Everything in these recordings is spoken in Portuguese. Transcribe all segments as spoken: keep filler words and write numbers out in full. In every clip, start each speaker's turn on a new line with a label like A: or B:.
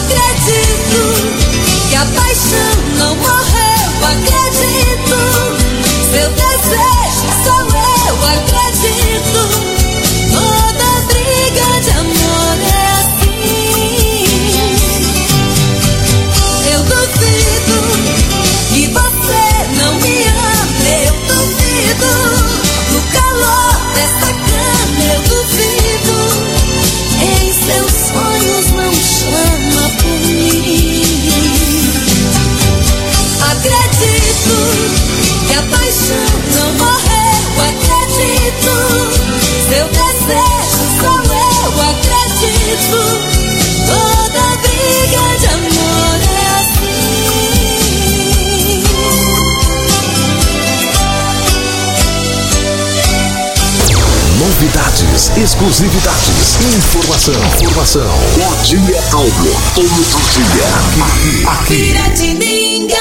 A: acredito que a paixão não morreu, acredito. Seu desejo sou eu, acredito. Toda briga de amor é assim. Eu duvido que você não me ama, eu duvido. No calor dessa cama eu duvido. Em seus sonhos não chama por mim. Acredito que a paixão não morreu, acredito. Seu desejo sou eu, acredito. Toda briga de amor é assim.
B: Novidades, exclusividades, informação, informação. O Dia Algo, todo dia, aqui, aqui.
A: Piratininga.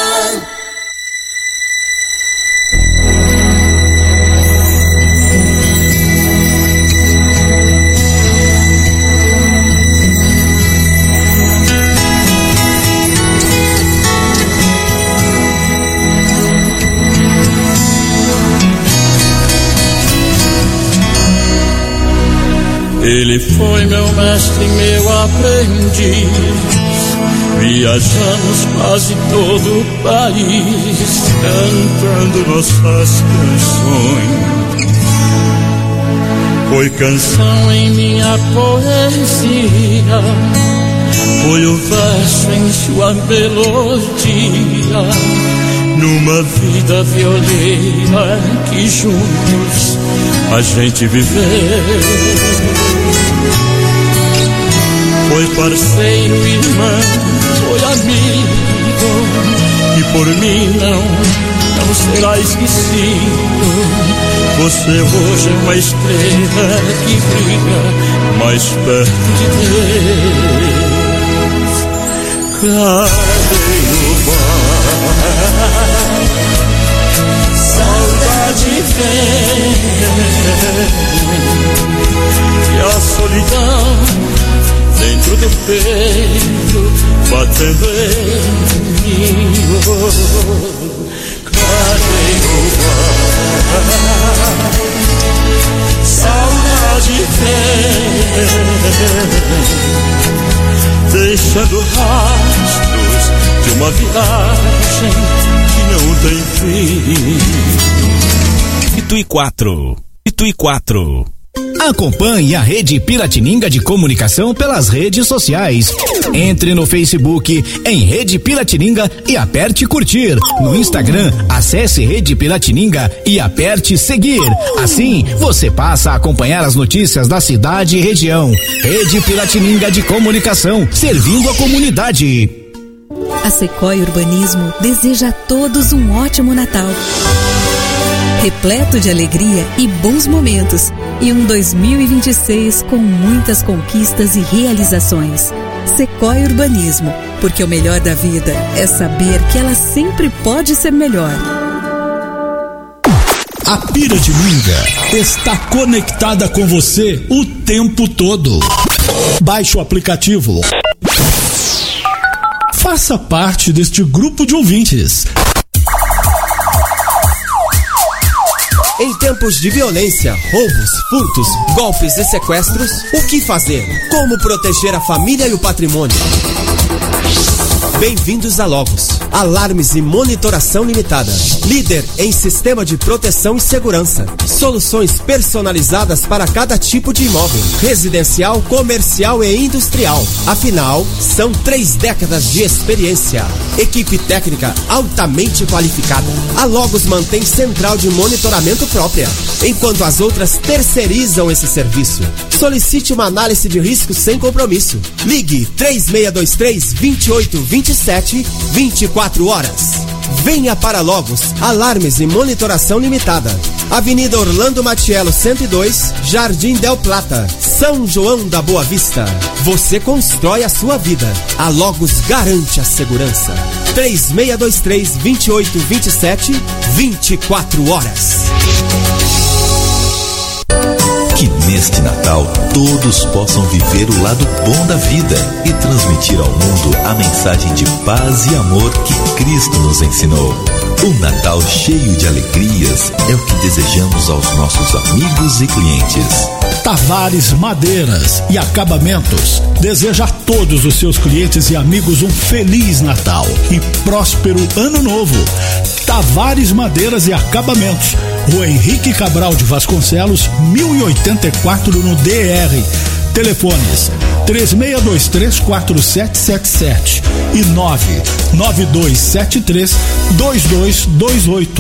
C: Ele foi meu mestre, meu aprendiz. Viajamos quase todo o país, cantando nossas canções. Foi canção em minha poesia, foi o verso em sua melodia, numa vida violeira que juntos a gente viveu. Foi parceiro, irmão, foi amigo, e por mim não, não será esquecido. Você hoje é uma estrela que brilha mais perto de Deus. Cadê o mar? Saudade vem, e a solidão dentro do peito, batendo em mim. Cadê o mar? Saudade vem, deixando rastros de uma viagem que não tem fim.
D: Itui quatro. Itui quatro.
E: Acompanhe a Rede Piratininga de Comunicação pelas redes sociais. Entre no Facebook em Rede Piratininga e aperte curtir. No Instagram, acesse Rede Piratininga e aperte seguir. Assim, você passa a acompanhar as notícias da cidade e região. Rede Piratininga de Comunicação, servindo a comunidade.
F: A Sequoia Urbanismo deseja a todos um ótimo Natal, repleto de alegria e bons momentos, e um dois mil e vinte e seis com muitas conquistas e realizações. Sequoia Urbanismo, porque o melhor da vida é saber que ela sempre pode ser melhor.
G: A Piratininga está conectada com você o tempo todo. Baixe o aplicativo. Faça parte deste grupo de ouvintes.
H: Em tempos de violência, roubos, furtos, golpes e sequestros, o que fazer? Como proteger a família e o patrimônio? Bem-vindos a Logos. Alarmes e monitoração limitada. Líder em sistema de proteção e segurança. Soluções personalizadas para cada tipo de imóvel. Residencial, comercial e industrial. Afinal, são três décadas de experiência. Equipe técnica altamente qualificada. A Logos mantém central de monitoramento própria, enquanto as outras terceirizam esse serviço. Solicite uma análise de risco sem compromisso. Ligue três seis dois três, dois oito dois sete, vinte e quatro horas. Venha para Logos, alarmes e monitoração limitada. Avenida Orlando Matiello cento e dois, Jardim Del Plata, São João da Boa Vista. Você constrói a sua vida. A Logos garante a segurança. três seis dois três, dois oito dois sete, vinte e quatro horas.
I: Que neste Natal todos possam viver o lado bom da vida e transmitir ao mundo a mensagem de paz e amor que Cristo nos ensinou. Um Natal cheio de alegrias é o que desejamos aos nossos amigos e clientes.
G: Tavares Madeiras e Acabamentos deseja a todos os seus clientes e amigos um Feliz Natal e próspero Ano Novo. Tavares Madeiras e Acabamentos, Rua Henrique Cabral de Vasconcelos, mil e oitenta e quatro no D R. Telefones três seis dois três, quatro sete sete sete e nove nove dois sete três, dois dois dois oito.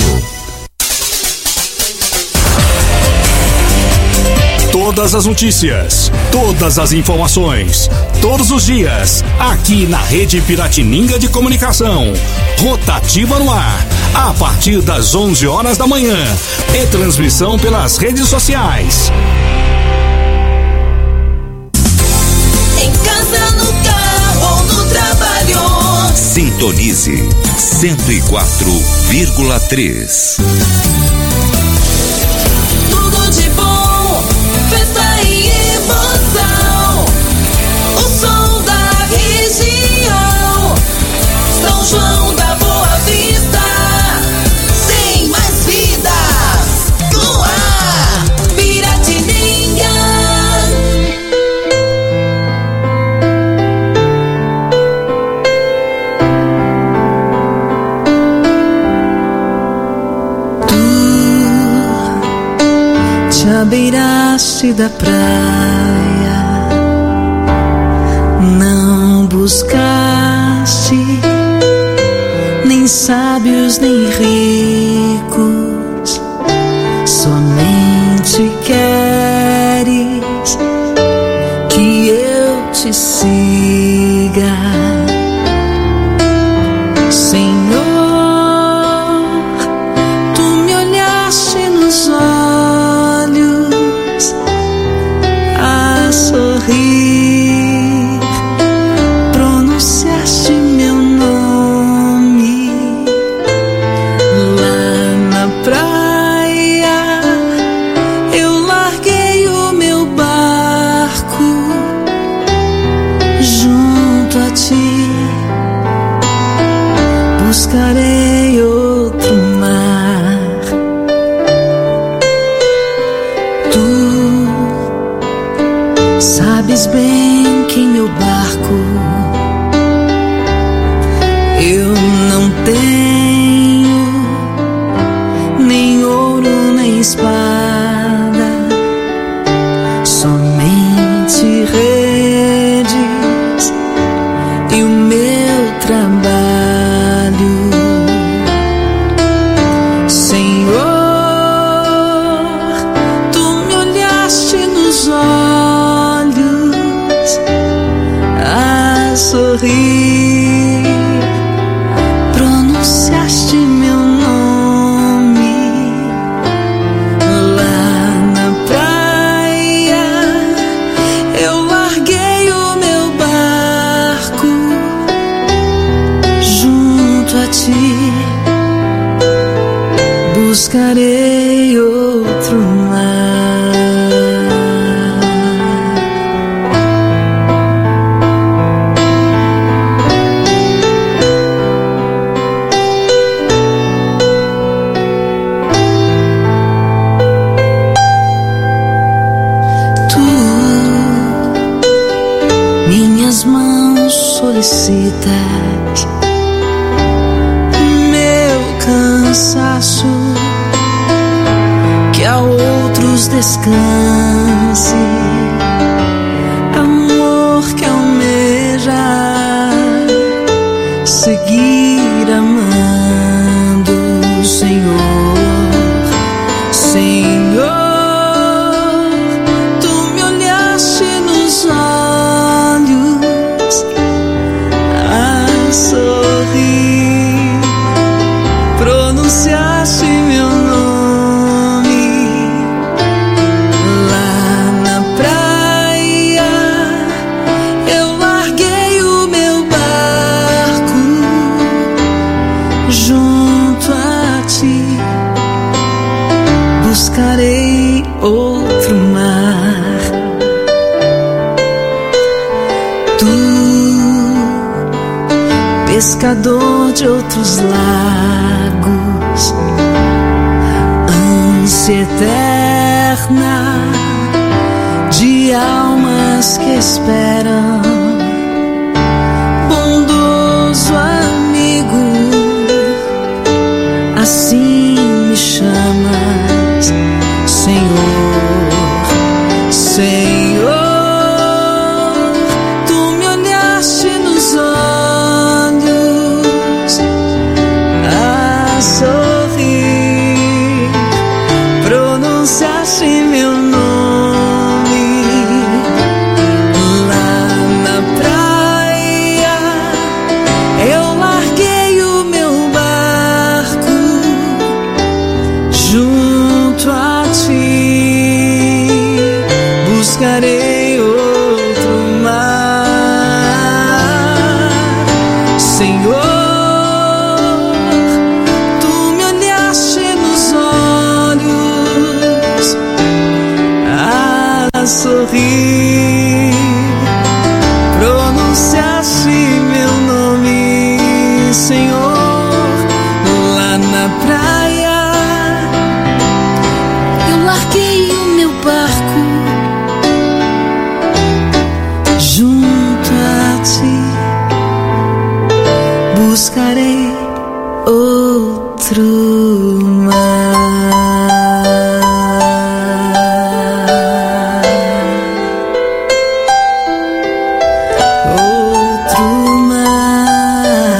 D: Todas as notícias, todas as informações, todos os dias, aqui na Rede Piratininga de Comunicação. Rotativa no ar, a partir das onze horas da manhã. E transmissão pelas redes sociais.
A: Em casa, no carro ou no trabalho.
I: Sintonize cento e quatro vírgula três.
A: Tudo de bom, festa e emoção. O som da região. São João da Boa Vista. Tem mais vida no ar. Piratininga.
J: Te abeiraste da praia, não buscaste nem sábios nem ricos, somente queres que eu te siga, Senhor. Tu me olhaste nos olhos a sorrir, pronunciaste meu nome lá na praia. Eu larguei o meu barco junto a ti, buscarei outro mar. Tu sabes bem que em meu barco eu não tenho nem ouro nem espada, somente redes e o meu trabalho. Senhor, tu me olhaste nos olhos a sorrir, pronunciaste meu nome lá na praia. Eu larguei o meu barco junto a ti, buscarei outro mar. Tu minhas mãos solicitas, meu cansaço que a outros descanse, amor que almeja seguir amando, Senhor, Senhor. Tu me olhaste nos olhos a sorrir, pronunciaste meu nome lá na praia. pescador de outros lagos, ânsia eterna de almas que esperam, bondoso amigo, assim me chamas, Senhor, Senhor. Tu me olhaste nos olhos a sorrir, pronunciaste meu nome lá na praia. Eu larguei o meu barco junto a ti, buscarei outro mar, Senhor. Tu me olhaste nos olhos a sorrir, pronunciaste meu nome, Senhor, lá na praia. Eu larguei o meu barco junto a ti, buscarei outro mar. Outro mar.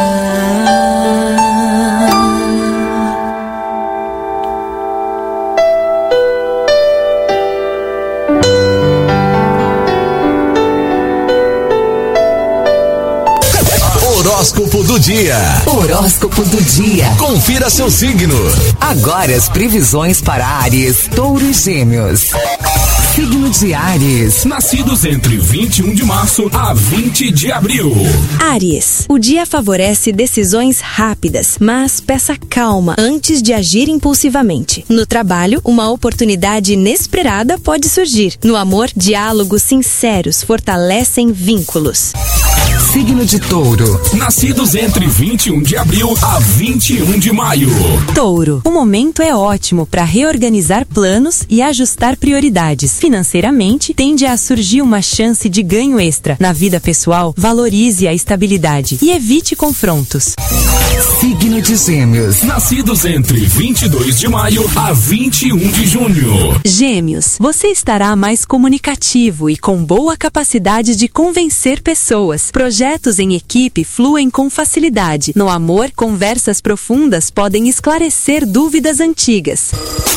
B: Horóscopo do dia.
K: Horóscopo do dia.
B: Confira seu signo.
K: Agora as previsões para Áries, Touro e Gêmeos. Signo de Áries.
D: Nascidos entre vinte e um de março a vinte de abril.
L: Áries, o dia favorece decisões rápidas, mas peça calma antes de agir impulsivamente. No trabalho, uma oportunidade inesperada pode surgir. No amor, diálogos sinceros fortalecem vínculos.
K: Signo de Touro.
D: Nascidos entre vinte e um de abril a vinte e um de maio.
M: Touro, o momento é ótimo para reorganizar planos e ajustar prioridades. Financeiramente, tende a surgir uma chance de ganho extra. Na vida pessoal, valorize a estabilidade e evite confrontos.
K: Signo de Gêmeos.
D: Nascidos entre vinte e dois de maio a vinte e um de junho.
M: Gêmeos, você estará mais comunicativo e com boa capacidade de convencer pessoas. Projetos em equipe fluem com facilidade. No amor, conversas profundas podem esclarecer dúvidas antigas.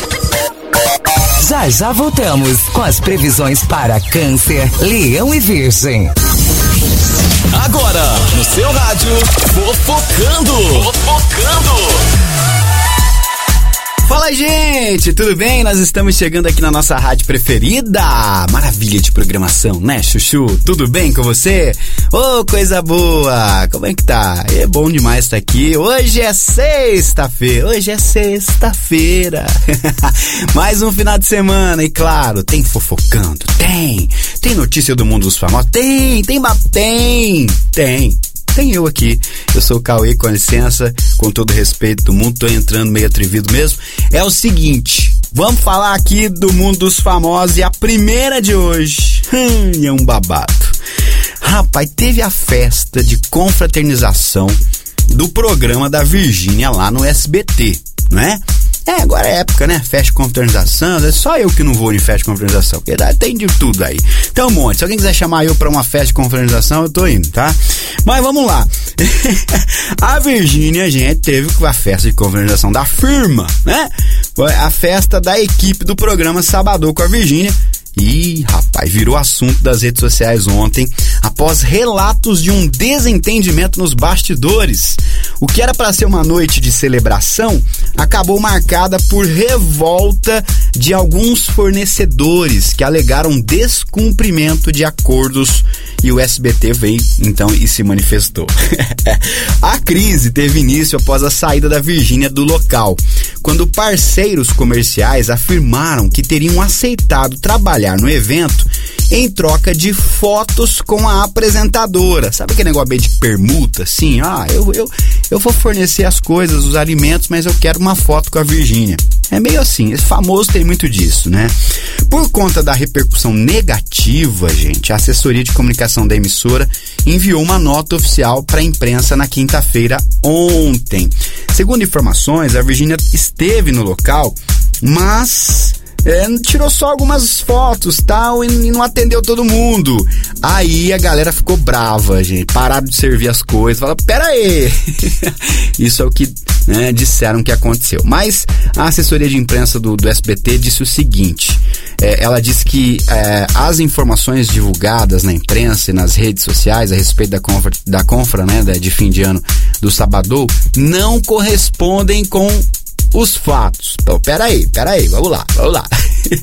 K: Já já voltamos com as previsões para Câncer, Leão e Virgem.
B: Agora, no seu rádio, Fofocando. Fofocando.
N: Fala, gente, tudo bem? Nós estamos chegando aqui na nossa rádio preferida. Maravilha de programação, né, Chuchu? Tudo bem com você? Ô, oh, coisa boa! Como é que tá? É bom demais estar aqui. Hoje é sexta-feira. Hoje é sexta-feira. Mais um final de semana e, claro, tem Fofocando. Tem. Tem notícia do mundo dos famosos? Tem. Tem, tem. Tem. Tem eu aqui, eu sou o Cauê, com licença, com todo respeito do mundo, tô entrando meio atrevido mesmo. É o seguinte, vamos falar aqui do mundo dos famosos e a primeira de hoje, hum, é um babado. Rapaz, teve a festa de confraternização do programa da Virgínia lá no S B T, né? É, agora é época, né? Festa de confraternização, é só eu que não vou em festa de confraternização, porque tem de tudo aí. Então, um monte. Se alguém quiser chamar eu pra uma festa de confraternização, eu tô indo, tá? Mas vamos lá. A Virgínia, gente, teve a festa de confraternização da firma, né? Foi a festa da equipe do programa Sabadão com a Virgínia. Ih, rapaz, virou assunto das redes sociais ontem, após relatos de um desentendimento nos bastidores. O que era para ser uma noite de celebração acabou marcada por revolta de alguns fornecedores que alegaram descumprimento de acordos, e o S B T veio então e se manifestou. A crise teve início após a saída da Virgínia do local, quando parceiros comerciais afirmaram que teriam aceitado trabalhar no evento em troca de fotos com a apresentadora. Sabe aquele negócio meio de permuta, assim? Ah, eu, eu, eu vou fornecer as coisas, os alimentos, mas eu quero uma foto com a Virgínia. É meio assim, esse famoso tem muito disso, né? Por conta da repercussão negativa, gente, a assessoria de comunicação da emissora enviou uma nota oficial para a imprensa na quinta-feira ontem. Segundo informações, a Virgínia esteve no local, mas é, tirou só algumas fotos, tal, e não atendeu todo mundo. Aí a galera ficou brava, gente. Pararam de servir as coisas. Falaram, pera aí. Isso é o que, né, disseram que aconteceu. Mas a assessoria de imprensa do, do S B T disse o seguinte. É, ela disse que é, as informações divulgadas na imprensa e nas redes sociais a respeito da confra, da confra, né, de fim de ano do Sabadão não correspondem com os fatos. Então, peraí, peraí, vamos lá, vamos lá.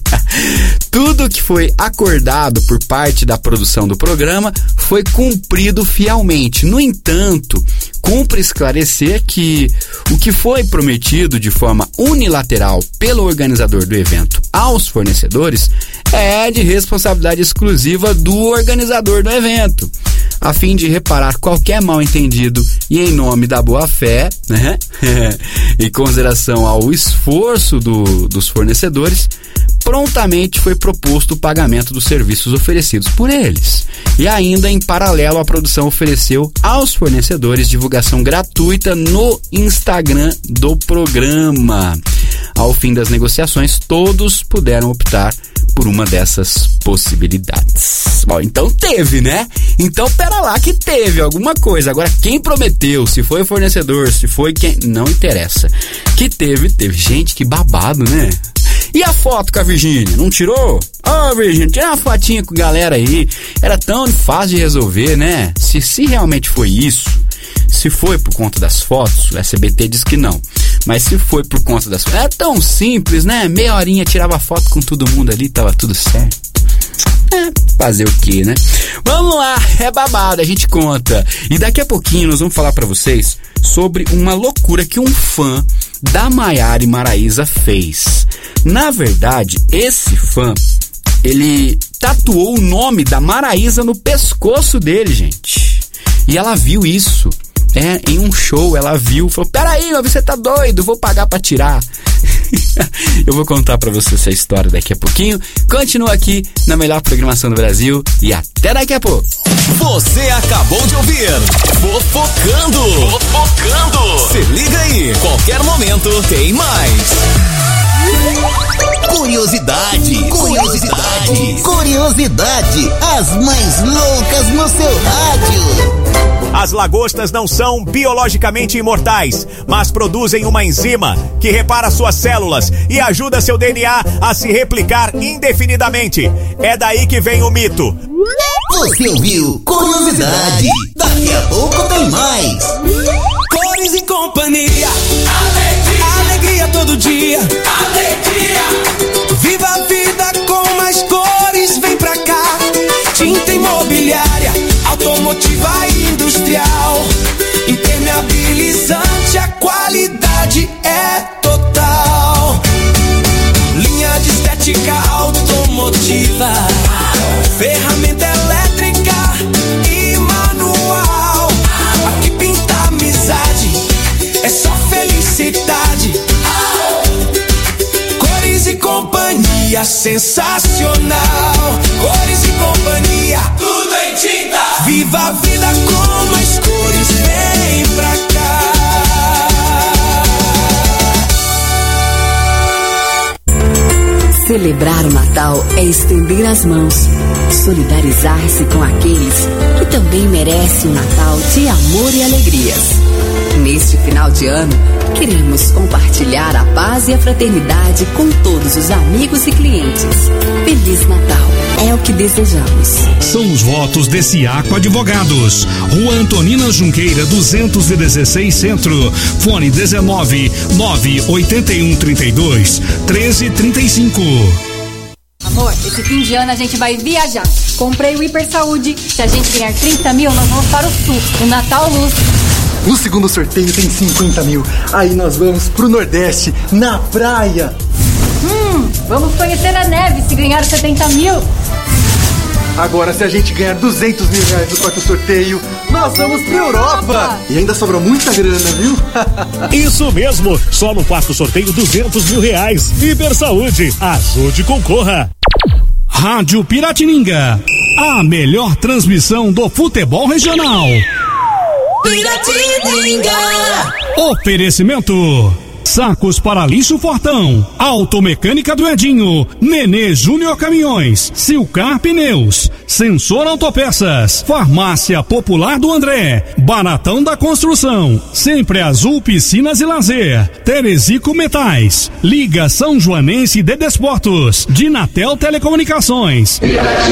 N: Tudo que foi acordado por parte da produção do programa foi cumprido fielmente. No entanto, cumpre esclarecer que o que foi prometido de forma unilateral pelo organizador do evento aos fornecedores é de responsabilidade exclusiva do organizador do evento. A fim de reparar qualquer mal-entendido e em nome da boa-fé, né? Em consideração ao esforço do, dos fornecedores, prontamente foi proposto o pagamento dos serviços oferecidos por eles. E ainda, em paralelo, a produção ofereceu aos fornecedores divulgação gratuita no Instagram do programa. Ao fim das negociações, todos puderam optar por uma dessas possibilidades. Bom, então teve, né? Então pera lá que teve alguma coisa. Agora, quem prometeu, se foi o fornecedor, se foi quem... Não interessa. Que teve, teve. Gente, que babado, né? E a foto com a Virgínia? Não tirou? Ô, oh, Virgínia, tira uma fotinha com a galera aí. Era tão fácil de resolver, né? Se, se realmente foi isso, se foi por conta das fotos, o S B T diz que não. Mas se foi por conta das fotos, é tão simples, né? Meia horinha, tirava foto com todo mundo ali, tava tudo certo. É, fazer o que, né? Vamos lá, é babado, a gente conta. E daqui a pouquinho nós vamos falar pra vocês sobre uma loucura que um fã da Maiara e Maraísa fez. Na verdade, esse fã, ele tatuou o nome da Maraísa no pescoço dele, gente. E ela viu isso. É, em um show ela viu, falou, peraí, você tá doido, vou pagar pra tirar. Eu vou contar pra você essa história daqui a pouquinho. Continua aqui na melhor programação do Brasil e até daqui a pouco.
B: Você acabou de ouvir Fofocando. Fofocando. Se liga aí, qualquer momento tem mais. Curiosidade, curiosidade, curiosidade, as mais loucas no seu rádio.
O: As lagostas não são biologicamente imortais, mas produzem uma enzima que repara suas células e ajuda seu D N A a se replicar indefinidamente. É daí que vem o mito.
B: Você ouviu Curiosidade. Daqui a pouco tem mais.
P: Cores e companhia. Alegria. Alegria todo dia. Alegria. Viva a vida com mais cores, vem pra cá. Tinta imobiliária, automotiva e industrial. Impermeabilizante, a qualidade é total. Linha de estética automotiva. Ferramenta elétrica e manual. Aqui pinta amizade, é só felicidade. Cores e companhia, sensacional. Cores e companhia, tudo em tinta. Viva a vida com mais cores, vem pra cá.
Q: Celebrar o Natal é estender as mãos, solidarizar-se com aqueles que também merecem um Natal de amor e alegrias. Neste final de ano, queremos compartilhar a paz e a fraternidade com todos os amigos e clientes. Feliz Natal, é o que desejamos.
D: São os votos de Ciaco Advogados. Rua Antonina Junqueira, duzentos e dezesseis Centro. Fone dezenove, nove oito um, trinta e dois, treze, trinta e cinco.
R: Amor, esse fim de ano a gente vai viajar. Comprei o Hiper Saúde. Se a gente ganhar trinta mil, nós vamos para o Sul, o Natal Luz.
S: No segundo sorteio tem cinquenta mil. Aí nós vamos pro Nordeste, na praia.
R: Hum, vamos conhecer a neve se ganhar setenta mil.
S: Agora, se a gente ganhar duzentos mil reais no quarto sorteio, nós vamos pra Europa! E ainda sobra muita grana, viu?
T: Isso mesmo! Só no quarto sorteio, duzentos mil reais. Iber Saúde, ajude e concorra.
D: Rádio Piratininga, a melhor transmissão do futebol regional.
A: Piratininga.
D: Oferecimento: Sacos para lixo Fortão, Automecânica do Edinho, Nenê Júnior Caminhões, Silcar Pneus, Sensor Autopeças, Farmácia Popular do André, Baratão da Construção, Sempre Azul Piscinas e Lazer, Terezico Metais, Liga São Joanense de Desportos, Dinatel Telecomunicações.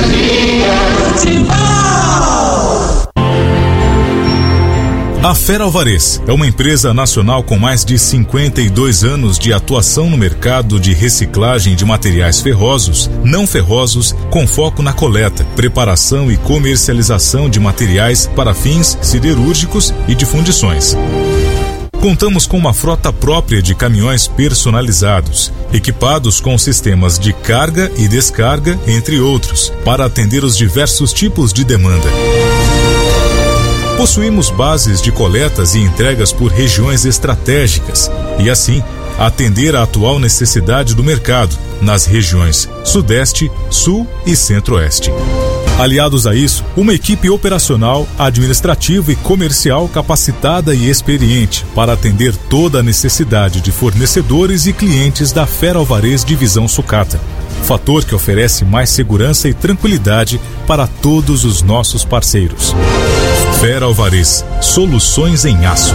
U: A Fer Alvarez é uma empresa nacional com mais de cinquenta e dois anos de atuação no mercado de reciclagem de materiais ferrosos, não ferrosos, com foco na coleta, preparação e comercialização de materiais para fins siderúrgicos e de fundições. Contamos com uma frota própria de caminhões personalizados, equipados com sistemas de carga e descarga, entre outros, para atender os diversos tipos de demanda. Possuímos bases de coletas e entregas por regiões estratégicas e, assim, atender à atual necessidade do mercado nas regiões Sudeste, Sul e Centro-Oeste. Aliados a isso, uma equipe operacional, administrativa e comercial capacitada e experiente para atender toda a necessidade de fornecedores e clientes da Fer Alvarez Divisão Sucata. Fator que oferece mais segurança e tranquilidade para todos os nossos parceiros. Fer Alvarez, soluções em aço.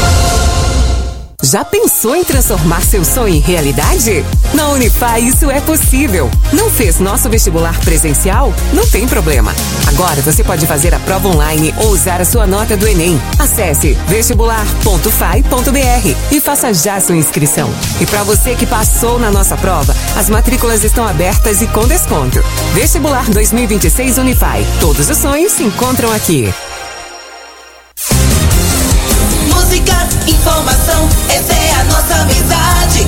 K: Já pensou em transformar seu sonho em realidade? Na Unify isso é possível. Não fez nosso vestibular presencial? Não tem problema. Agora você pode fazer a prova online ou usar a sua nota do Enem. Acesse vestibular ponto fai ponto br e faça já sua inscrição. E para você que passou na nossa prova, as matrículas estão abertas e com desconto. Vestibular dois mil e vinte e seis Unify. Todos os sonhos se encontram aqui.
A: Música, informação, essa é a nossa amizade.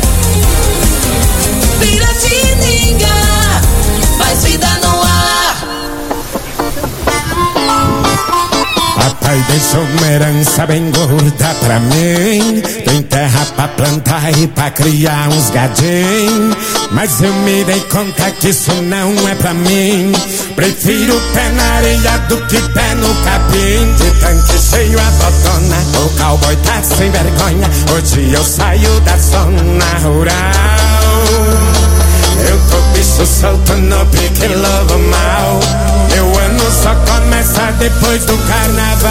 A: Piratininga, mais vida no ar.
V: Papai deixou uma herança bem gorda pra mim. Tem terra pra plantar e pra criar uns gadinhos. Mas eu me dei conta que isso não é pra mim. Prefiro pé na areia do que pé no capim. De tanque cheio a botona, o cowboy tá sem vergonha. Hoje eu saio da zona rural. Eu tô bicho solto no pique lobo mal. Meu ano só começa depois do carnaval.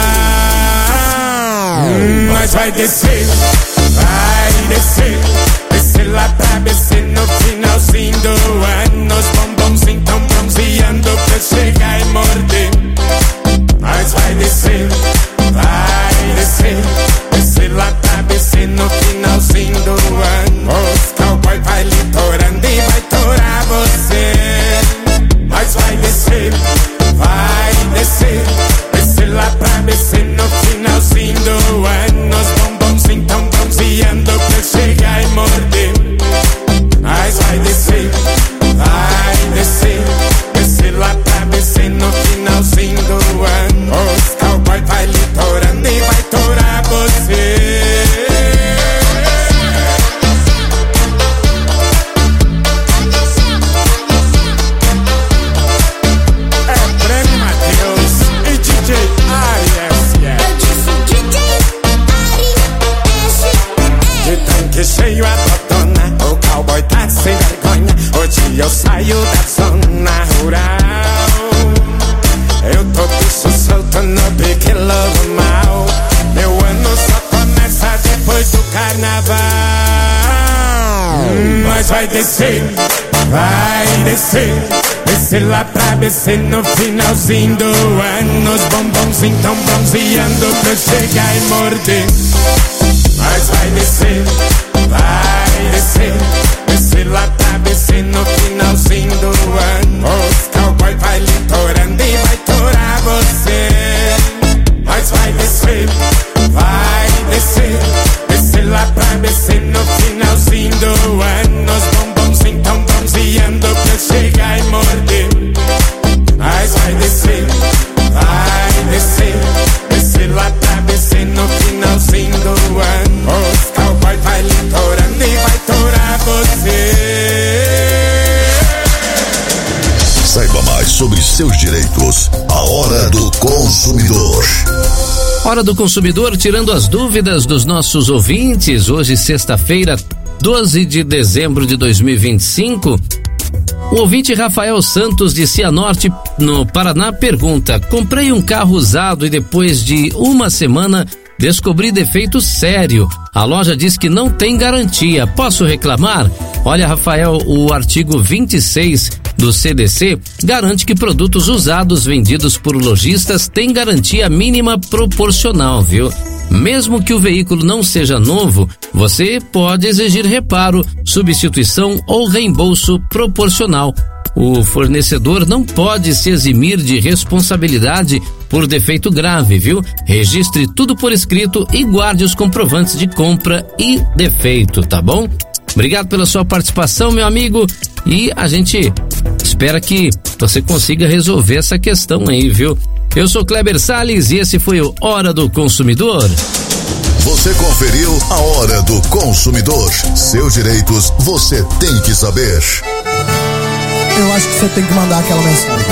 V: hum, Mas vai descer, vai descer. Descer lá pra descer no finalzinho do ano. Os bombons tão bronzeando pra chegar e morder. Mas vai descer, vai descer. Descer lá pra descer no finalzinho do ano. Os cowboy vai litorando e vai torar você. Mas vai descer, vai descer. Descer lá pra descer no finalzinho do ano. Os bombons tão bronzeando pra chegar e morder. Mas vai descer, vai descer. Descer lá pra descer no finalzinho do ano. Os cowboy vai litorando e vai torar você. Cheio a botona, o cowboy tá sem vergonha. Hoje eu saio da zona rural. Eu tô bicho solto no pique lobo mal. Meu ano só começa depois do carnaval. hum, Mas vai descer, vai descer. Descer lá pra descer no finalzinho do ano. Os bombons tão bronzeando pra chegar e morder. Mas vai descer, vai descer. Descer lá pra descer no finalzinho do ano. Os cowboy vai litorando e vai torar você. Mas vai descer, vai descer. Descer lá pra descer no finalzinho do ano. Os bombons tão bronzeando pra chegar e morder. Mas vai descer.
C: seus direitos. A Hora do Consumidor.
E: Hora do Consumidor, tirando as dúvidas dos nossos ouvintes. Hoje, sexta-feira, doze de dezembro de dois mil e vinte e cinco. O ouvinte Rafael Santos de Cianorte, no Paraná, pergunta: comprei um carro usado e depois de uma semana descobri defeito sério. A loja diz que não tem garantia. Posso reclamar? Olha, Rafael, o artigo vinte e seis do C D C garante que produtos usados vendidos por lojistas têm garantia mínima proporcional, viu? Mesmo que o veículo não seja novo, você pode exigir reparo, substituição ou reembolso proporcional. O fornecedor não pode se eximir de responsabilidade por defeito grave, viu? Registre tudo por escrito e guarde os comprovantes de compra e defeito, tá bom? Obrigado pela sua participação, meu amigo, e a gente espera que você consiga resolver essa questão aí, viu? Eu sou Kleber Salles e esse foi o Hora do Consumidor.
C: Você conferiu a Hora do Consumidor. Seus direitos você tem que saber.
W: Eu acho que você tem que mandar aquela mensagem.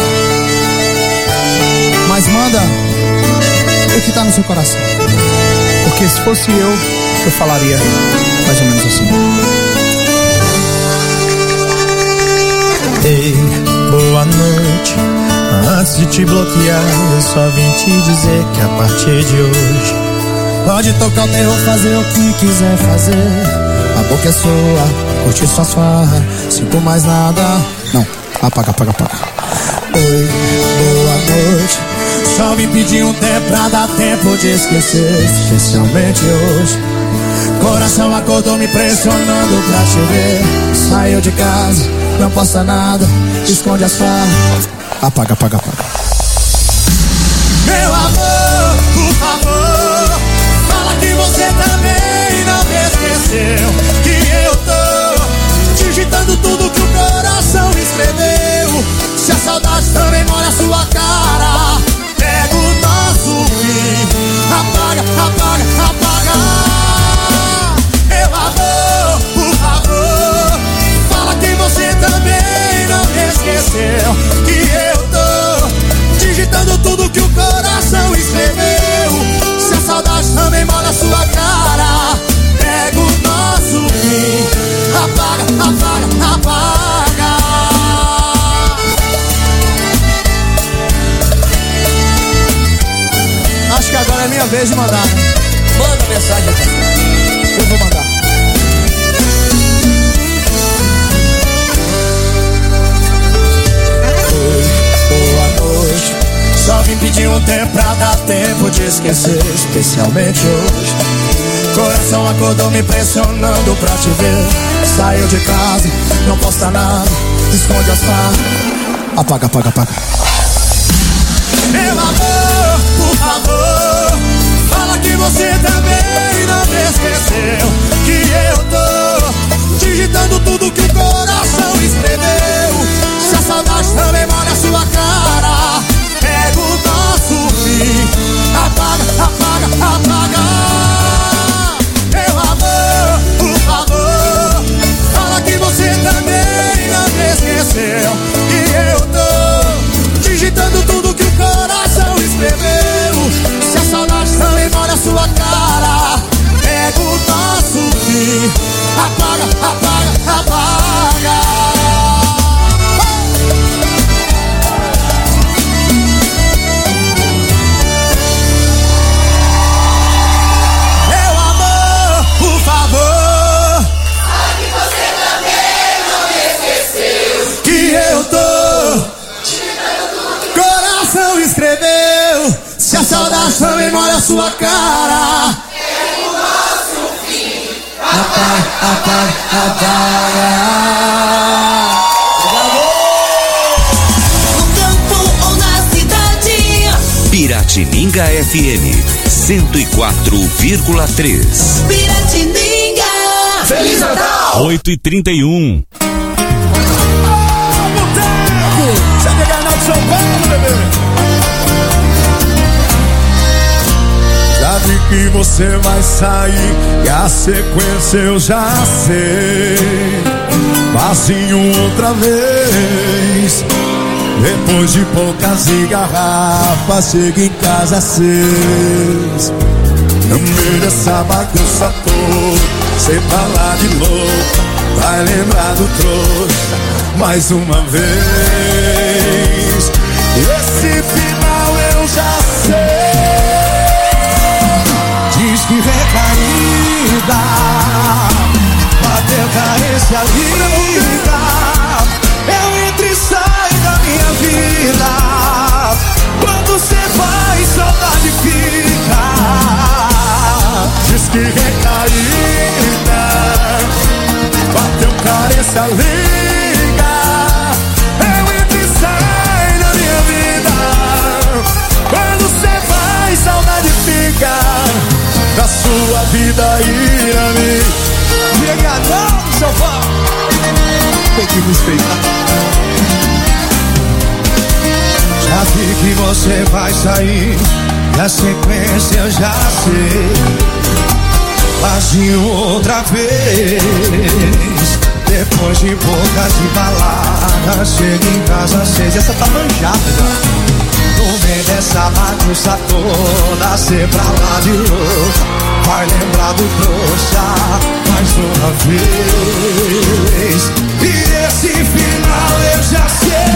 W: Mas manda o que tá no seu coração. Porque se fosse eu, eu falaria mais ou menos assim.
X: Ei, boa noite. Antes de te bloquear, eu só vim te dizer que a partir de hoje pode tocar o terror, fazer o que quiser fazer. A boca é sua, curte sua farra, sinto mais nada. Não, apaga, apaga, apaga. Oi, boa noite. Só vim pedir um tempo pra dar tempo de esquecer, especialmente hoje. Coração acordou me pressionando pra te ver. Saiu de casa, não posta nada, esconde as farras. Apaga, apaga, apaga.
P: Meu amor, por favor, fala que você também não me esqueceu. Que eu tô digitando tudo que o coração escreveu. Se a saudade também molha a sua cara, pega o nosso fim. Apaga, apaga, apaga. Meu amor, por favor, fala que você também não me esqueceu. Que eu tô digitando tudo que o coração escreveu. Se a saudade também molha a sua cara, pega o nosso fim. Apaga, apaga, apaga.
W: Acho que agora é minha vez de mandar.
P: Manda mensagem aqui.
W: Eu vou mandar.
X: Só vim pedir um tempo pra dar tempo de esquecer, especialmente hoje. Coração acordou me pressionando pra te ver. Saiu de casa, não posta nada, esconde as farras.
W: Apaga, apaga, apaga.
P: Meu amor, por favor, fala que você também não me esqueceu. Que eu tô digitando tudo que o coração escreveu. Se a saudade também molha a sua cara, pega o nosso fim. Apaga, apaga, apaga. Meu amor, por favor, fala que você também não me esqueceu. Que eu tô digitando tudo que o coração escreveu. Se a saudade também molha a sua cara, pega o nosso fim. Apaga, apaga, apaga. Escreveu, se a saudade também molha a sua cara, é o nosso fim. Apaga, apaga, apaga.
A: No campo ou na cidade,
B: Piratininga F M cento e quatro vírgula três.
A: Piratininga. Feliz Natal!
T: oito e trinta e um.
P: Você quer ganhar de São Paulo, bebê? Já vi que você vai sair e a sequência eu já sei. Facinho outra vez.
X: Depois de poucas garrafas, chego em casa às seis. No meio dessa bagunça toda, sem falar de louco, vai lembrar do trouxa mais uma vez. Esse final eu já sei. Diz que recaída, bateu carência, liga. Eu entro e saio da minha vida. Quando cê vai, saudade fica. Diz que recaída, bateu carência, liga. Eu entro e saio da minha vida. Quando cê vai, saudade fica. Da sua vida ir a mim. Obrigadão, seu fã. Tem que respeitar. Já vi que você vai sair, e a sequência eu já sei. Vazio outra vez. Depois de bocas de balada, chega em casa às seis. Essa tá manjada já. No meio dessa bagunça toda, cê pra lá de louco, vai lembrar do trouxa mais uma vez. E esse final eu já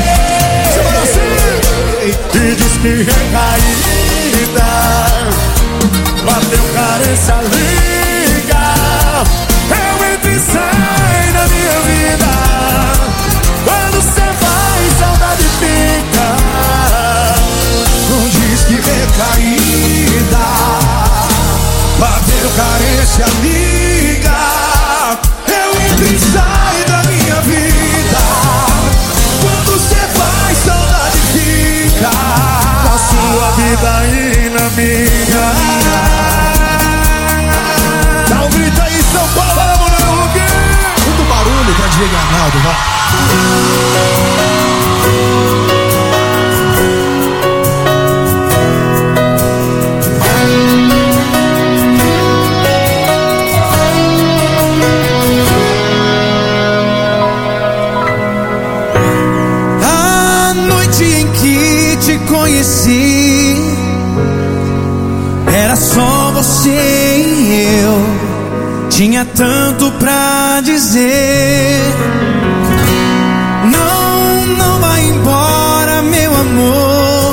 X: sei. E diz que recaída, bateu carência, liga. Eu entro e saio da minha vida. Quando cê vai, saudade fica. Não diz que recaída, bateu carência, liga. Eu entro e saio da minha vida. Quando cê vai, saudade fica. Na sua vida e na minha. Dá um grito aí, São Paulo, vamos lá, Hulk. Muito barulho pra Diego Arnaldo, vai.
P: Conheci, era só você e eu. Tinha tanto pra dizer. Não, não vai embora, meu amor.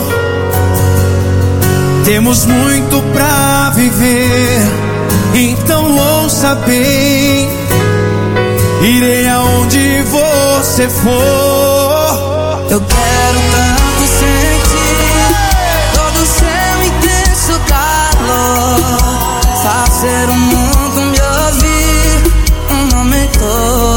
P: Temos muito pra viver. Então ouça bem. Irei aonde você for.
J: Eu quero tanto sentir todo o seu intenso calor, fazer o mundo me ouvir um momento.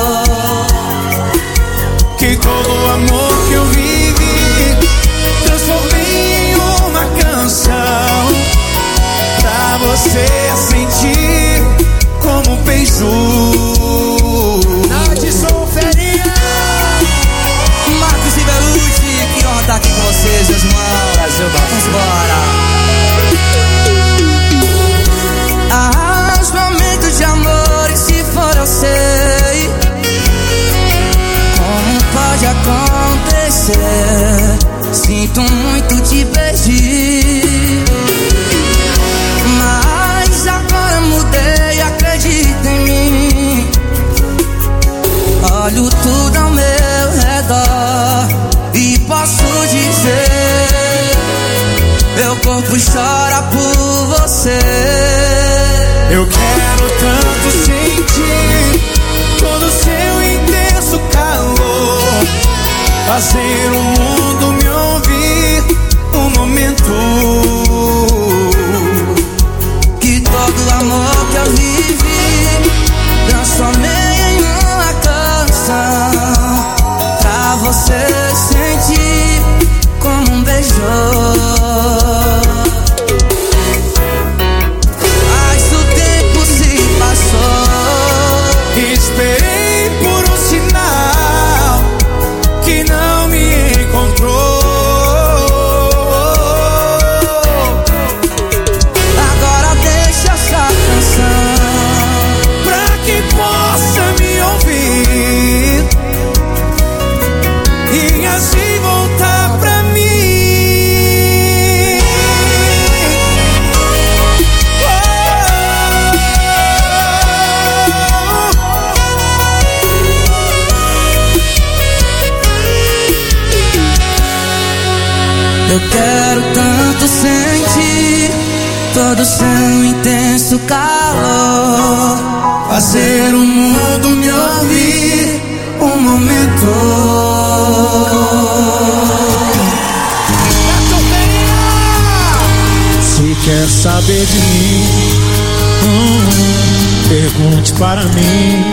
P: Que todo o amor que eu vivi transformei em uma canção, pra você sentir como beijou. Nath Solferinha,
J: Marcos e Belucci, que honra estar aqui com vocês, meus irmãos. Vamos embora. Ah, os momentos de amor, e se for eu sei como pode acontecer. Sinto muito te pedir, mas agora mudei, acredita em mim. Olho tudo ao meu redor e posso dizer, meu corpo chora por você.
P: Eu quero tanto sentir todo o seu intenso calor, fazer o mundo me ouvir um momento.
J: Que todo o amor que eu vivi transformei em uma canção, pra você sentir como um beijou. Mas o tempo se passou,
P: esperei por um sinal que não me encontrou.
J: todo seu intenso calor, fazer o mundo me ouvir um momento.
X: Se quer saber de mim, hum, pergunte para mim.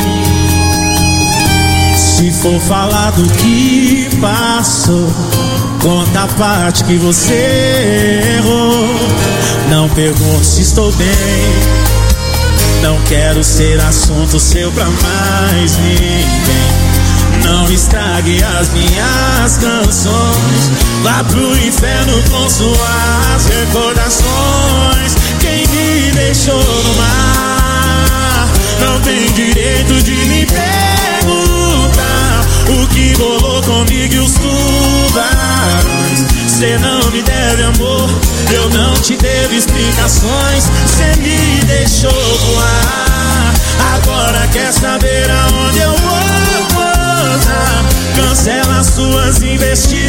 X: Se for falar do que passou, conta a parte que você errou. Não pergunte se estou bem, não quero ser assunto seu pra mais ninguém. Não estrague as minhas canções, vá pro inferno com suas recordações. Quem me deixou no mar não tem direito de me perguntar o que rolou comigo e os tubarões. Cê não me deve amor, eu não te devo explicações. Cê me deixou voar, agora quer saber aonde eu vou pousar. Cancela suas investigações.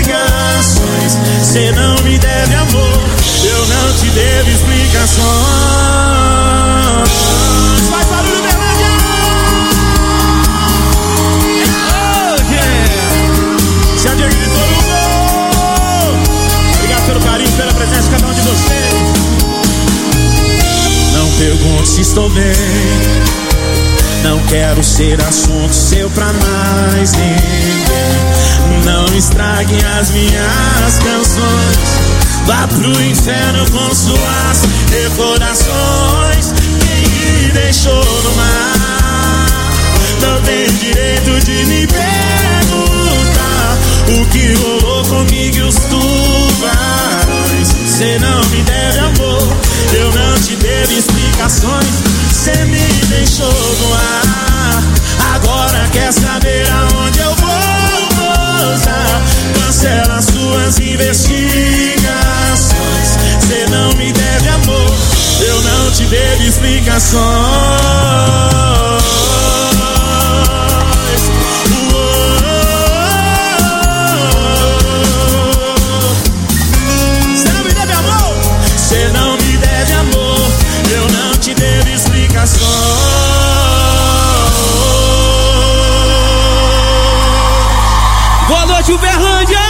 X: Cê não me deve amor, eu não te devo explicações. Faz barulho, Berlândia! Oh, yeah! Se a Diego gritou no gol. Obrigado pelo carinho, pela presença de cada um de vocês. Não pergunte se estou bem, não quero ser assunto seu pra mais ninguém. Não estrague as minhas canções, vá pro inferno com suas recordações. Quem me deixou no mar não tem direito de me perguntar o que rolou comigo e os tubarões. Cê não me deve amor, eu não te devo explicações. Cê me deixou no ar, agora quer saber aonde eu vou pousar. Cancela suas investigações. Cê não me deve amor, eu não te devo explicações. Cê não me deve amor, cê não me deve amor, eu não te devo explicações.
F: Boa noite, Uberlândia!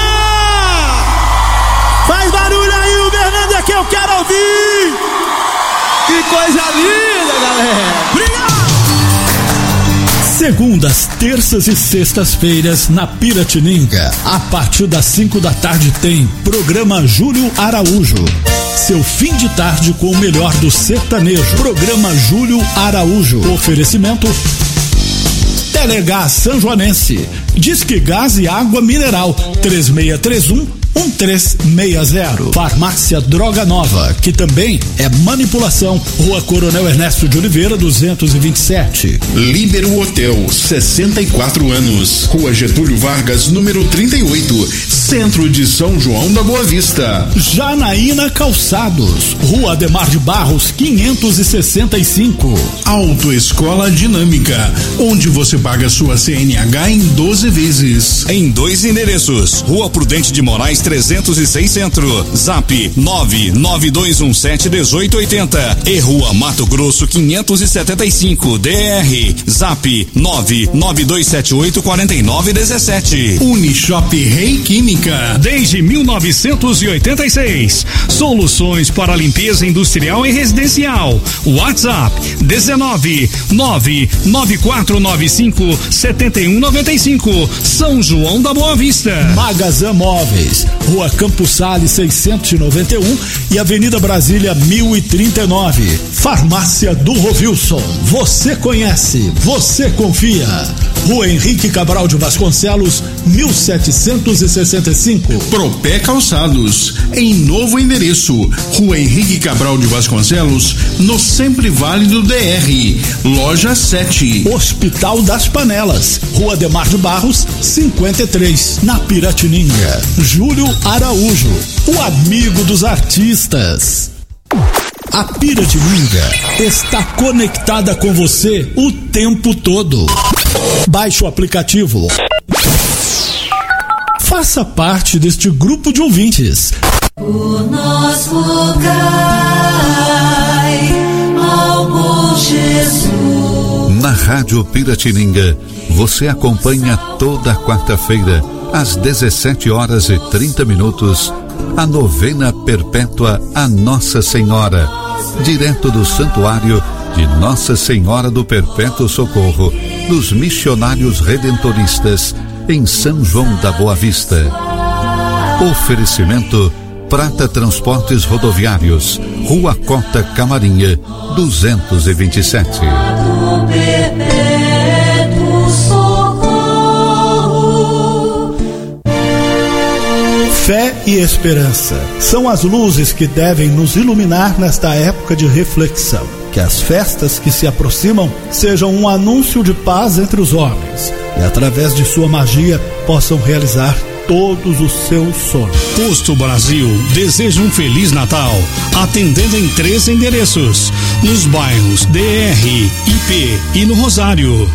F: Faz barulho aí, Uberlândia, que eu quero ouvir! Que coisa linda, galera! Obrigado!
D: Segundas, terças e sextas-feiras na Piratininga. A partir das cinco da tarde tem programa Júlio Araújo. Seu fim de tarde com o melhor do sertanejo. Programa Júlio Araújo. Oferecimento Telegás São Joanense. Disque Gás e Água Mineral. três seis três um, um três seis zero. Farmácia Droga Nova, que também é manipulação. Rua Coronel Ernesto de Oliveira, duzentos e vinte e sete.
G: Líbero Hotel, sessenta e quatro anos. Rua Getúlio Vargas, número trinta e oito. Centro de São João da Boa Vista.
D: Janaína Calçados, Rua Ademar de Barros, quinhentos e sessenta e cinco.
G: Autoescola Dinâmica, onde você paga sua C N H em doze vezes.
B: Em dois endereços: Rua Prudente de Moraes trezentos e seis Centro, Zap nove nove dois um sete um oito oito zero e Rua Mato Grosso quinhentos e setenta e cinco D R, Zap nove nove dois sete oito quatro nove um sete.
G: Unishop Rei Química.
D: Desde mil novecentos e oitenta e seis. Soluções para limpeza industrial e residencial. WhatsApp dezenove nove nove quatro nove cinco sete um nove cinco. São João da Boa Vista.
H: Magazã Móveis, Rua Campos Sales seiscentos e noventa e um e Avenida Brasília mil e trinta e nove. Farmácia do Rovilson. Você conhece, você confia. Rua Henrique Cabral de Vasconcelos, mil setecentos e sessenta e cinco.
G: Propé Calçados, em novo endereço, Rua Henrique Cabral de Vasconcelos, no Sempre Válido D R, Loja sete.
H: Hospital das Panelas, Rua Ademar de Barros, cinquenta e três, na Piratininga. Júlio Araújo, o amigo dos artistas. A Piratininga está conectada com você o tempo todo. Baixe o aplicativo. Faça parte deste grupo de ouvintes.
A: O nosso lugar
C: Rádio Piratininga, você acompanha toda quarta-feira, às dezessete horas e trinta minutos, a novena perpétua a Nossa Senhora, direto do Santuário de Nossa Senhora do Perpétuo Socorro, dos Missionários Redentoristas, em São João da Boa Vista. Oferecimento Prata Transportes Rodoviários, Rua Cota Camarinha, duzentos e vinte e sete.
H: Fé e esperança são as luzes que devem nos iluminar nesta época de reflexão. Que as festas que se aproximam sejam um anúncio de paz entre os homens e, através de sua magia, possam realizar todos os seus sonhos.
D: Posto Brasil deseja um Feliz Natal, atendendo em três endereços, nos bairros D R, I P e no Rosário.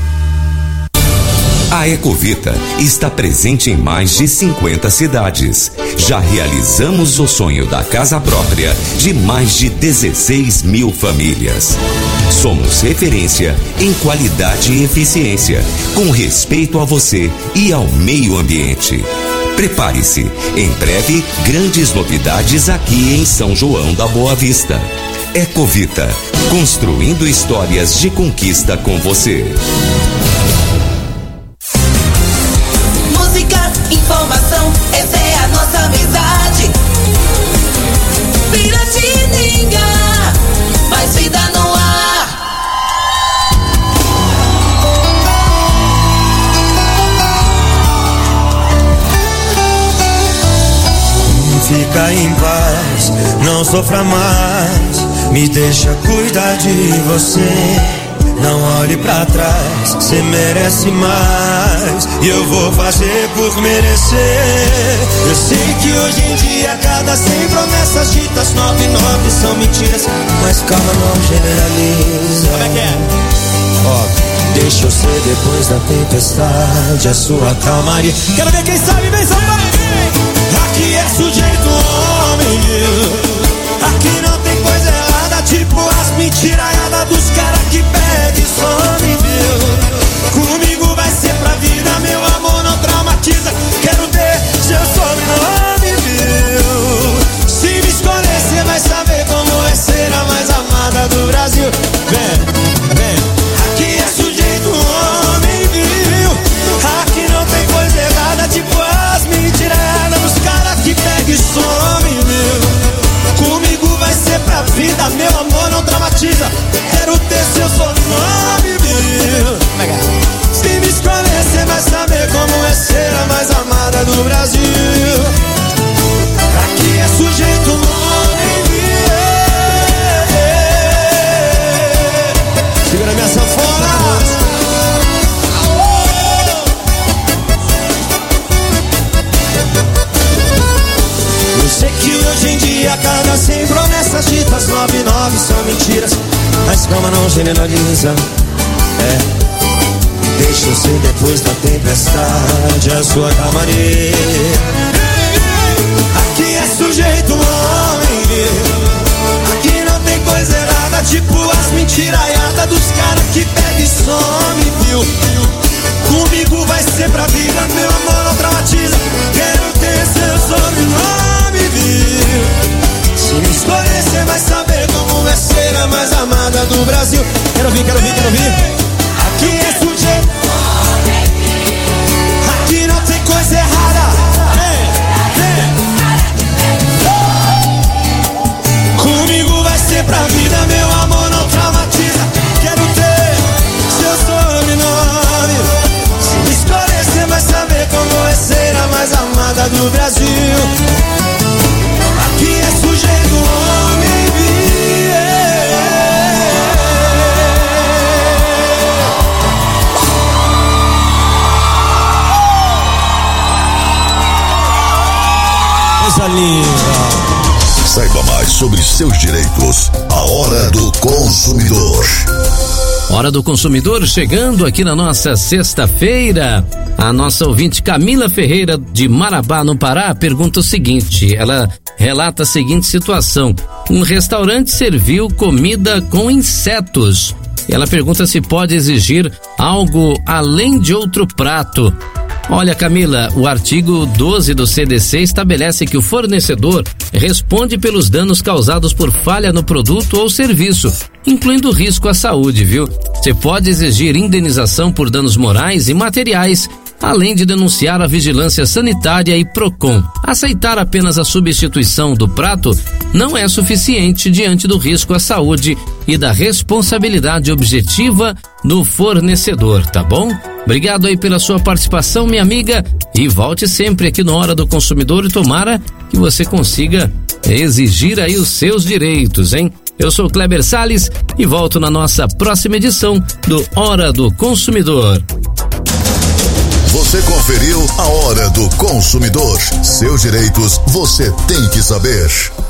I: A Ecovita está presente em mais de cinquenta cidades. Já realizamos o sonho da casa própria de mais de dezesseis mil famílias. Somos referência em qualidade e eficiência, com respeito a você e ao meio ambiente. Prepare-se, em breve, grandes novidades aqui em São João da Boa Vista. Ecovita, construindo histórias de conquista com você.
A: Música, informação, essa é a nossa amizade. Piratininga, mais vida no ar.
X: Fica em paz, não sofra mais, me deixa cuidar de você. Não olhe pra trás, cê merece mais, e eu vou fazer por merecer. Eu sei que hoje em dia cada cem promessas ditas, nove, nove são mentiras, mas calma, não generaliza. Como é que é? Ó, deixa eu ser depois da tempestade a sua calmaria. Quero ver quem sabe, vem São Paulo. Aqui é sujeito homem, aqui não tem coisa errada, tipo as mentiraiadas dos caras que pega e some, viu? Comigo vai ser pra vida, meu amor não traumatiza, quero ter seu sobrenome, viu? Se me escolher cê vai saber como é ser a mais amada do Brasil. Vem, vem, aqui é sujeito homem, viu? Aqui não tem coisa errada, tipo as mentiraiadas dos caras que pega e some, viu? Comigo vai ser pra vida, meu amor não dramatiza, quero ter seu sobrenome, viu? Se me escolher cê vai saber como é ser a mais amada do Brasil. Aqui é sujeito homem, viu? Segura minha sanfona. Eu sei que hoje em dia cada cem promessas ditas, nove, nove são mentiras, mas calma, não generaliza. É, deixa eu ser depois da tempestade a sua calmaria. Aqui é sujeito homem, aqui não tem coisa errada, tipo as mentiraiadas dos caras que pega e some, viu? Comigo vai ser pra vida, meu amor não traumatiza, quero ter seu sobrenome, viu? Se me escolher cê vai saber como é ser a mais amada do Brasil. Quero ouvir, quero ouvir, quero ouvir. Aqui é sujeito, aqui não tem coisa errada. Comigo vai ser pra vida, meu amor não traumatiza, quero ter seu sobrenome. Se me escolher cê vai saber como é ser a mais amada do Brasil. Aqui é sujeito homem, viu? Coisa linda.
C: Saiba mais sobre seus direitos. A Hora do Consumidor.
E: Hora do Consumidor chegando aqui na nossa sexta-feira. A nossa ouvinte Camila Ferreira de Marabá, no Pará, pergunta o seguinte, ela relata a seguinte situação: um restaurante serviu comida com insetos. E ela pergunta se pode exigir algo além de outro prato. Olha, Camila, o artigo doze do C D C estabelece que o fornecedor responde pelos danos causados por falha no produto ou serviço, incluindo risco à saúde, viu? Você pode exigir indenização por danos morais e materiais, além de denunciar a Vigilância Sanitária e Procon. Aceitar apenas a substituição do prato não é suficiente diante do risco à saúde e da responsabilidade objetiva do fornecedor, tá bom? Obrigado aí pela sua participação, minha amiga, e volte sempre aqui no Hora do Consumidor e tomara que você consiga exigir aí os seus direitos, hein? Eu sou Kleber Salles e volto na nossa próxima edição do Hora do Consumidor.
L: Você conferiu a Hora do Consumidor. Seus direitos você tem que saber.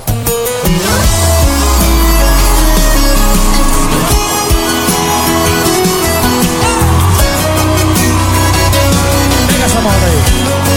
W: Pega essa moda aí.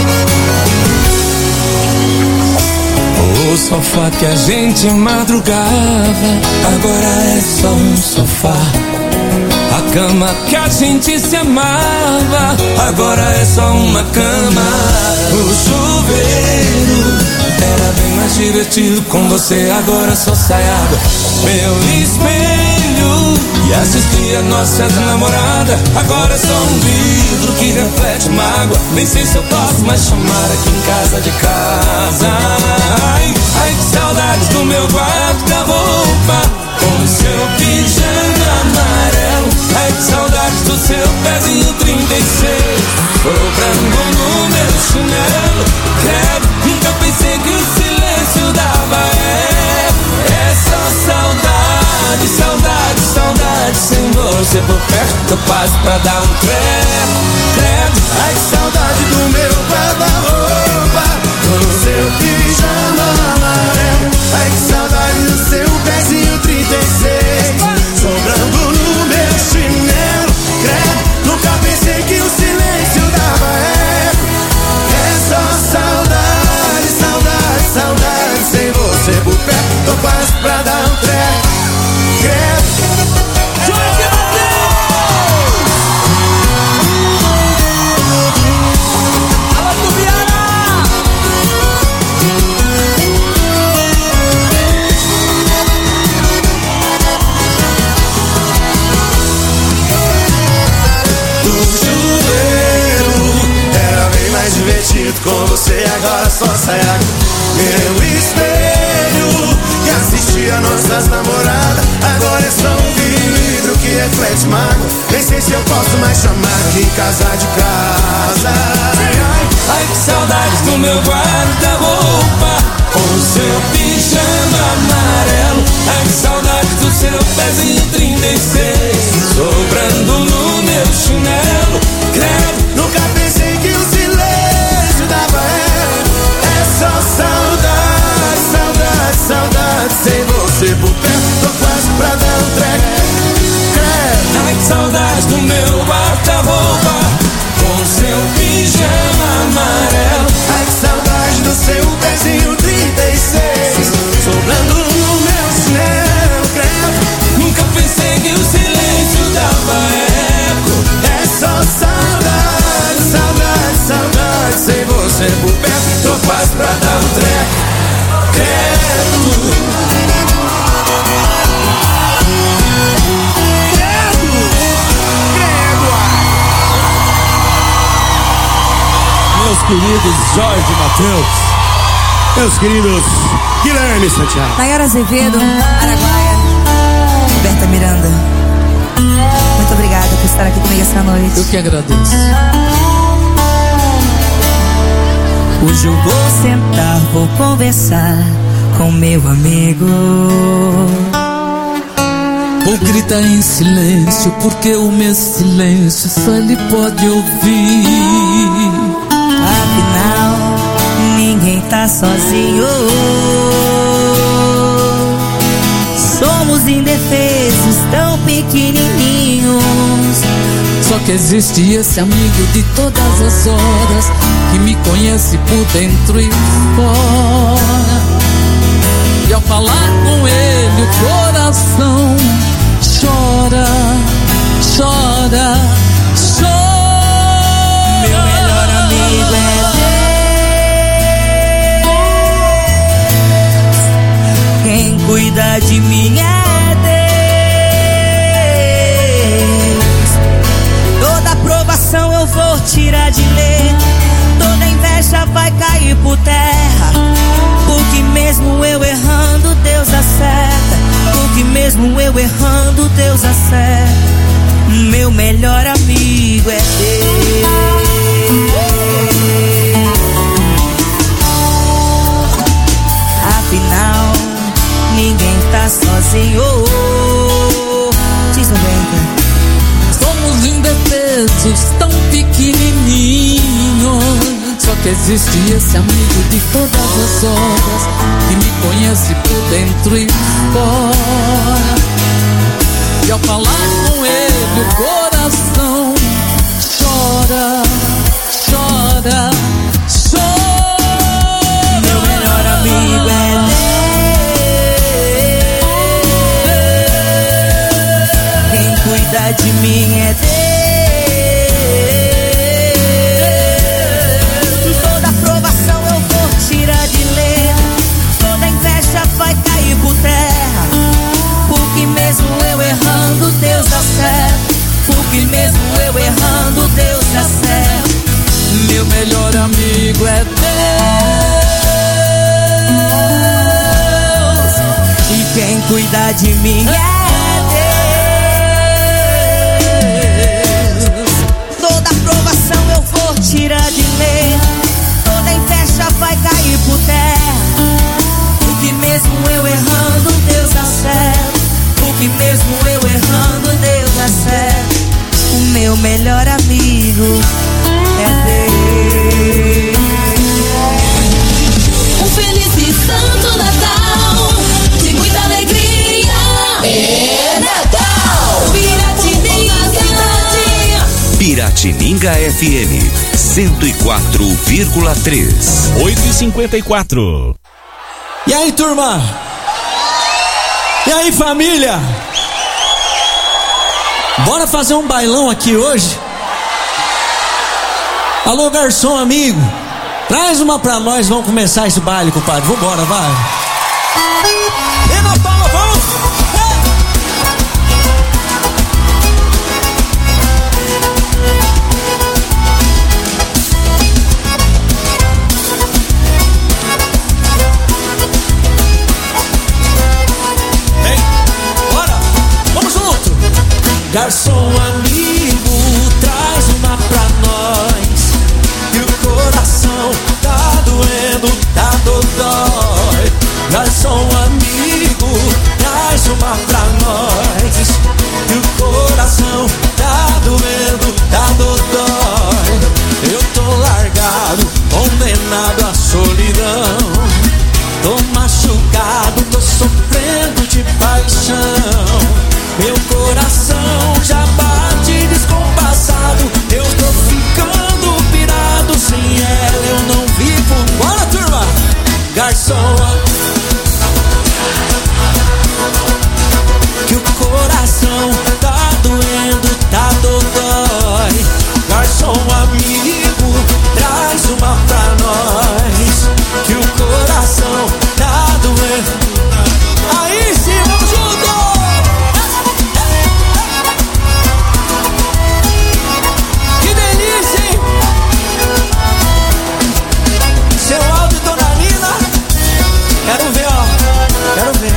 P: O sofá que a gente madrugava, agora é só um sofá. A cama que a gente se amava, agora é só uma cama. O chuveiro era bem mais divertido com você, agora só sai água. Meu espelho que assistia nossas namoradas, agora é só um vidro que reflete mágoa. Nem sei se eu posso mais chamar aqui em casa de casa. Ai, ai que saudades do meu guarda-roupa com o seu pijama amarelo. Ai que saudades do seu pezinho trinta e seis sobrando no meu chinelo. Credo, nunca pensei que o silêncio dava é, é só saudade, saudade, saudade. Sem você por perto eu passo pra dar um treco. Credo, ai que saudade do meu guarda-roupa com o seu pijama amarelo. Ai que saudade do seu pezinho trinta e seis sobrando no meu chinelo. Credo, nunca pensei que o silêncio dava eco. É só saudade, saudade, saudade. Sem você por perto tô quase pra dar um treco. Credo. Divertido com você, agora só sai água. Meu espelho que assistia nossas namoradas, agora é só um vidro que reflete mágoa. Nem sei se eu posso mais chamar de casa de casa. Ai, ai, ai que saudades do meu guarda-roupa com o seu pijama amarelo. Ai que saudades do seu pezinho trinta e seis sobrando no meu chinelo. Credo, nunca pensei que o silêncio dava erro. É só saudade, saudade, saudade. Sem você por perto tô quase pra dar um treco. Credo, ai que saudade do meu guarda-roupa com seu pijama amarelo. Ai que saudade do seu pezinho trinta e seis sobrando no meu chinelo. Credo, nunca pensei que o silêncio dava eco. É só saudade, saudade, saudade. Sem você por perto tô quase pra dar um treco. Credo.
F: Meus queridos Jorge Matheus, meus queridos Guilherme Santiago,
M: Nayara Azevedo, Araguaia, Roberta Miranda, muito obrigada por estar aqui comigo essa noite.
N: Eu que agradeço.
M: Hoje eu vou sentar, vou conversar com meu amigo.
N: Vou gritar em silêncio, porque o meu silêncio só ele pode ouvir.
M: Afinal, ninguém tá sozinho. Somos indefesos, tão pequenininhos.
N: Só que existe esse amigo de todas as horas, que me conhece por dentro e fora. E ao falar com ele o coração chora.
A: vou tirar de letra. Toda inveja vai cair por terra. Porque mesmo eu errando, Deus acerta. Porque mesmo eu errando, Deus acerta. Meu melhor amigo é Deus. Afinal, ninguém tá sozinho. Diz noventa.
N: Somos indefesos, tão pequenininhos. Só que existe esse amigo de todas as horas, que me conhece por dentro e fora. E ao falar com ele o coração chora, chora, chora.
A: Meu melhor amigo é Deus. Quem cuida de mim é Deus. Toda provação eu vou tirar de letra. Toda inveja vai cair por terra. Porque mesmo eu errando, Deus acerta. Porque mesmo eu errando, Deus acerta.
N: Meu melhor amigo é Deus.
A: E quem cuida de mim é Deus. Toda provação eu vou tirar de letra. Toda inveja vai cair por terra. Porque mesmo eu errando, Deus acerta. Porque mesmo eu errando, Deus acerta. O meu melhor amigo é Deus.
O: Um feliz e santo Natal, de muita alegria. É Natal! Piratininga,
I: Piratininga F M cento e quatro vírgula três.
T: oito e cinquenta e quatro.
F: E aí, turma? E aí, família? Bora fazer um bailão aqui hoje? Alô, garçom amigo, traz uma pra nós, vamos começar esse baile, compadre. Vambora, vai. E na palma, vamos! Garçom amigo, traz uma pra nós. Que o coração tá doendo, tá dodói. Garçom amigo, traz uma pra nós. Que o coração tá doendo, tá dodói. Eu tô largado, condenado à solidão. Tô machucado, tô sofrendo de paixão. Meu coração já bate descompassado. Eu tô ficando pirado. Sem ela eu não vivo. Bora, turma! Garçom, que o coração tá doendo, tá dodói. Garçom amigo, traz uma pra nós. Que o coração tá doendo. Aí sim, vamos junto! Quero ver, ó, quero ver.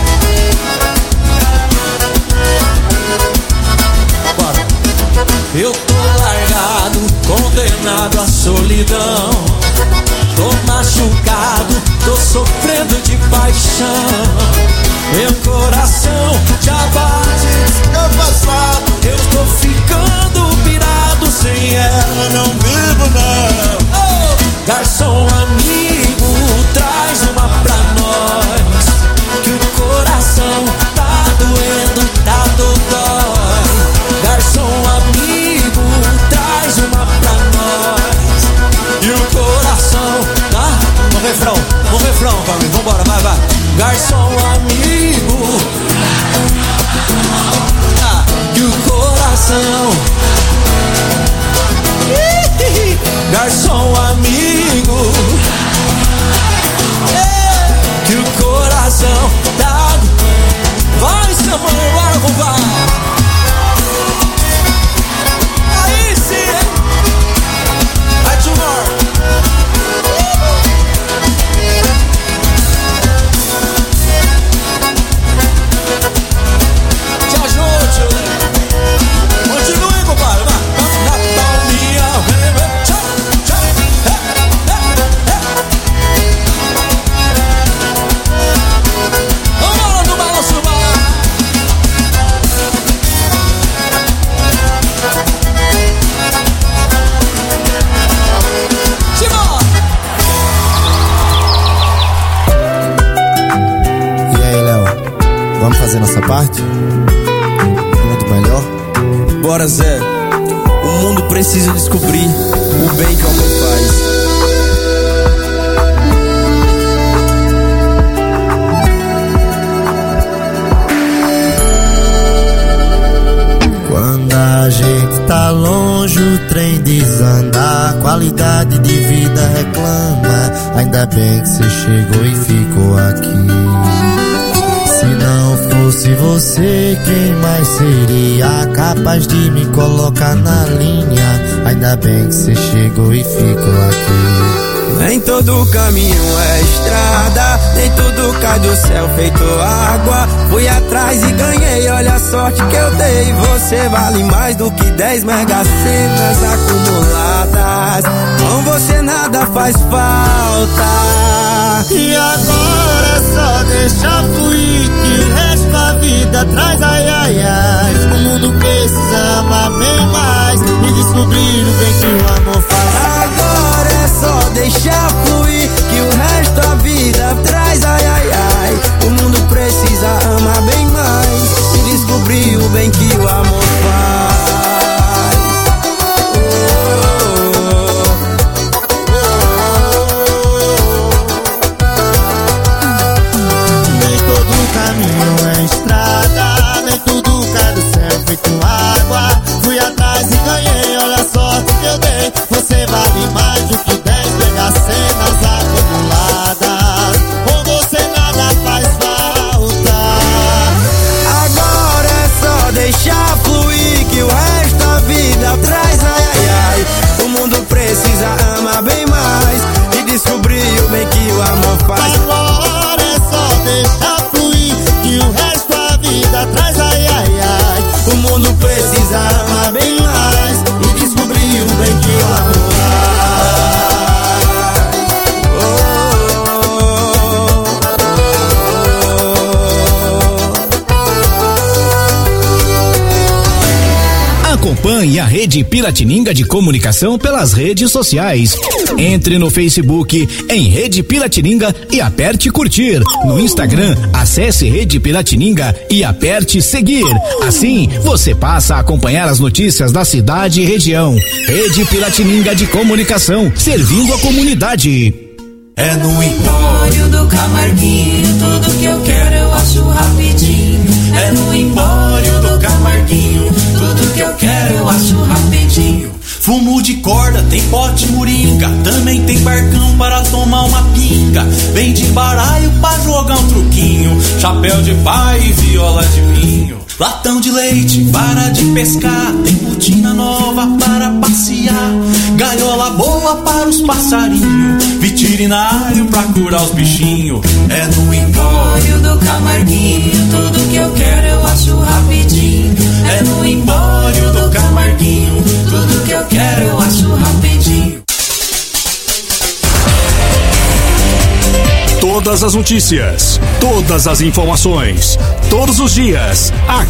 F: Bora. Eu tô largado, condenado à solidão. Tô machucado, tô sofrendo de paixão. Meu coração já bate descompassado. Eu tô ficando pirado. Sem ela não vivo não. Oh! Garçom amigo, traz uma pra nós. Que o coração tá doendo, tá dodói. Garçom amigo, traz uma pra nós. E o coração tá... No refrão, no refrão, família, vambora, vai, vai. Garçom amigo,
X: parte. Muito melhor.
Q: Bora, Zé. O mundo precisa descobrir o bem que o amor faz.
X: Quando a gente tá longe, o trem desanda, a qualidade de vida reclama. Ainda bem que você chegou e ficou aqui. Se não fosse você, quem mais seria capaz de me colocar na linha? Ainda bem que você chegou e ficou aqui.
Q: Nem todo caminho é estrada, nem tudo cai do céu feito água. Fui atrás e ganhei, olha a sorte que eu dei. Você vale mais do que dez mega cenas acumuladas. Com você nada faz falta.
X: E agora é só deixar fluir, que o resto da vida traz ai ai ai. O mundo precisa amar bem mais e descobrir o bem que o amor faz.
Q: Agora é só deixar fluir, que o resto da vida traz ai ai ai. O mundo precisa amar bem mais e descobrir o bem que o amor faz.
X: Nem todo caminho é estrada, nem tudo cai do céu feito água. Fui atrás e ganhei, olha a sorte que eu dei. Você vale mais do que dez cenas acumuladas. Com você nada faz falta.
Q: Agora é só deixar fluir, que o resto da vida traz ai ai ai. O mundo precisa amar bem mais e descobrir o bem que o amor faz.
X: Agora é só deixar fluir, que o resto da vida traz ai ai ai.
Q: O mundo precisa amar bem mais e descobrir o bem que o amor faz.
R: Acompanhe a Rede Piratininga de Comunicação pelas redes sociais. Entre no Facebook em Rede Piratininga e aperte curtir. No Instagram, acesse Rede Piratininga e aperte seguir. Assim, você passa a acompanhar as notícias da cidade e região. Rede Piratininga de Comunicação, servindo a comunidade.
F: É no Empório do Camarguinho, tudo que eu quero eu acho rapidinho. É no Empório do Camarguinho, tudo que eu quero eu acho rapidinho. Fumo de corda, tem pote moringa, também tem barcão para tomar uma pinga. Vende baralho pra jogar um truquinho, chapéu de pai e viola de vinho. Latão de leite para de pescar, tem botina nova para passear. Gaiola boa para os passarinhos, veterinário pra curar os bichinhos. É no Empório do Camarguinho, tudo que eu quero eu acho rapidinho. É no Empório do Camarguinho, tudo que eu quero eu acho rapidinho.
D: Todas as notícias, todas as informações, todos os dias, aqui